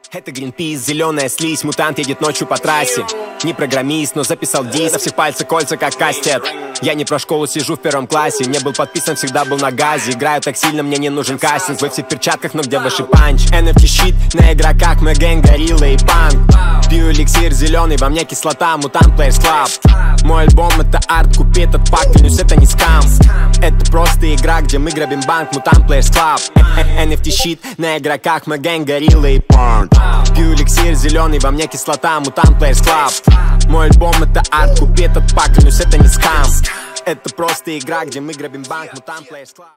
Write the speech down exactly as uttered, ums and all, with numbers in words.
Это Greenpeace, зеленая слизь, мутант едет ночью по трассе. Не программист, но записал диск, на всех пальцы кольца как кастет. Я не про школу, сижу в первом классе. Не был подписан, всегда был на газе. Играю так сильно, мне не нужен кастинг. Вы все в перчатках, но где ваши панч? эн эф ти щит на игроках, мы гэнг, горилла и панк. Пью эликсир зеленый, во мне кислота, мутант Players Club. Мой альбом это арт, купи этот пак, клянусь, это не скам. Это просто игра, где мы грабим банк, мутант Players Club. эн эф ти щит на игроках, мы гэнг, горилла и панк. Пью эликсир зеленый, во мне кислота, мутант Players Club. Мой альбом это арт, купи этот пак, клянусь, это не скам. Это просто игра, где мы грабим банк, мутант Players Club.